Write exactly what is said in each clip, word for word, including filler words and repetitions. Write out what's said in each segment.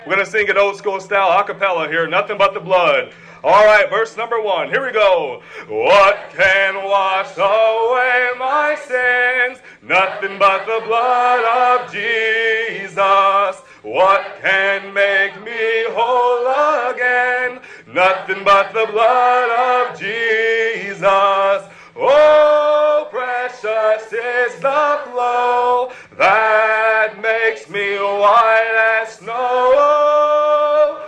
We're going to sing it old school style, a cappella here, nothing but the blood. All right, verse number one. Here we go. What can wash away my sins? Nothing but the blood of Jesus. What can make me whole again? Nothing but the blood of Jesus. Oh, precious is the flow that makes me white as snow.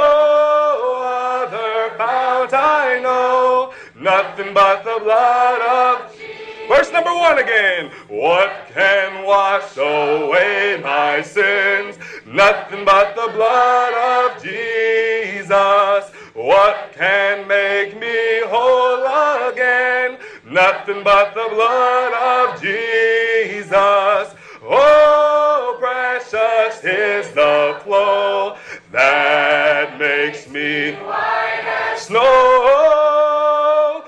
No other fount I know, nothing but the blood of Jesus. Verse number one again. What can wash away my sins? Nothing but the blood of Jesus. What can make me whole again? Nothing but the blood of Jesus. Oh, precious is the flow that makes me white as snow.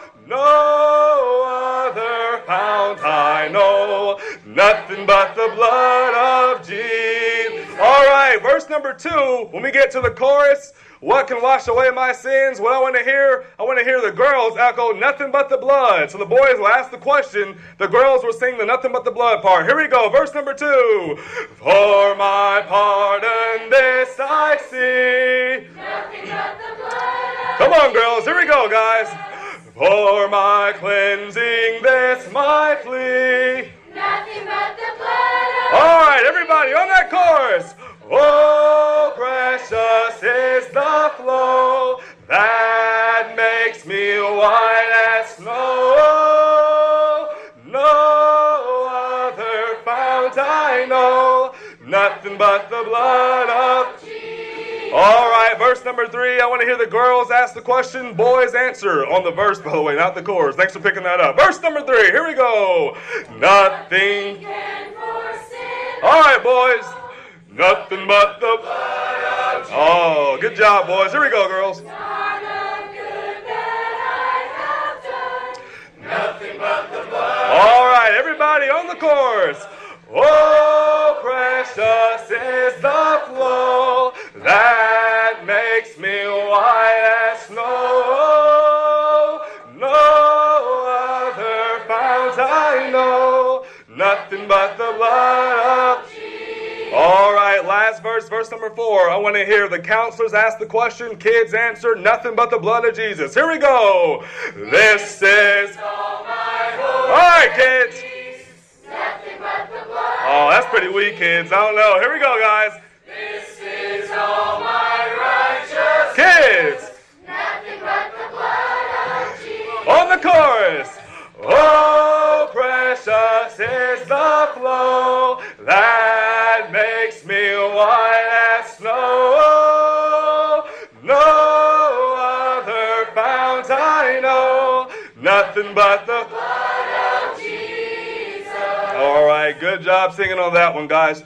No other fount I know, nothing but the blood of Jesus. All right, verse number two, when we get to the chorus, what can wash away my sins? What I want to hear, I want to hear the girls echo, nothing but the blood. So the boys will ask the question, the girls will sing the nothing but the blood part. Here we go, verse number two. For my pardon this I see. Nothing but the blood. Come on, girls, here we go, guys. For my cleansing this my plea. Nothing but the blood. All right, everybody on that chorus. Oh, precious is the flow that makes me white as snow. No other fount I know, nothing but the blood of Jesus. All right, verse number three. I want to hear the girls ask the question, boys answer on the verse, by the way, not the chorus. Thanks for picking that up. Verse number three. Here we go. Nothing can force it. All right, boys. Nothing but the blood of Jesus. Oh, good job, boys. Here we go, girls. Not of good that I have done. Nothing but the blood. All right, everybody on the chorus. Oh, precious is the flow that makes me white as snow. No other fount I know, nothing but the blood of Jesus. All right, last verse, verse number four. I want to hear the counselors ask the question, kids answer, nothing but the blood of Jesus. Here we go. This is all my hope. All right, kids. Nothing but the blood. Oh, that's pretty weak, kids. I don't know. Here we go, guys. This is all my righteousness. Kids. Nothing but the blood of Jesus. On the chorus. Oh, precious is the flow that makes me white as snow. No other fount I know, nothing but the blood of Jesus. All right, good job singing on that one, guys.